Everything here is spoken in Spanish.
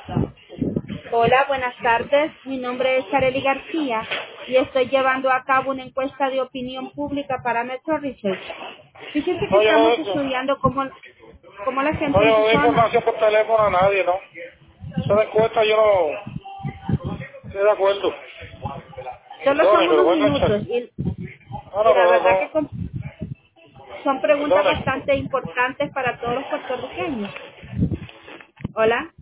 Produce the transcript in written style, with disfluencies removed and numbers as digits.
Hola, buenas tardes. Mi nombre es Arely García y estoy llevando a cabo una encuesta de opinión pública para Metro Research. Fíjese que No, yo estamos no, estudiando cómo la no, gente yo en no su doy zona. información por teléfono a nadie, ¿no? Esa de encuesta yo no estoy de acuerdo. Solo son Perdone, pero unos voy a enganchar. minutos No, y no, la pero verdad no. que son preguntas Perdone. bastante importantes para todos los puertorriqueños. Hola.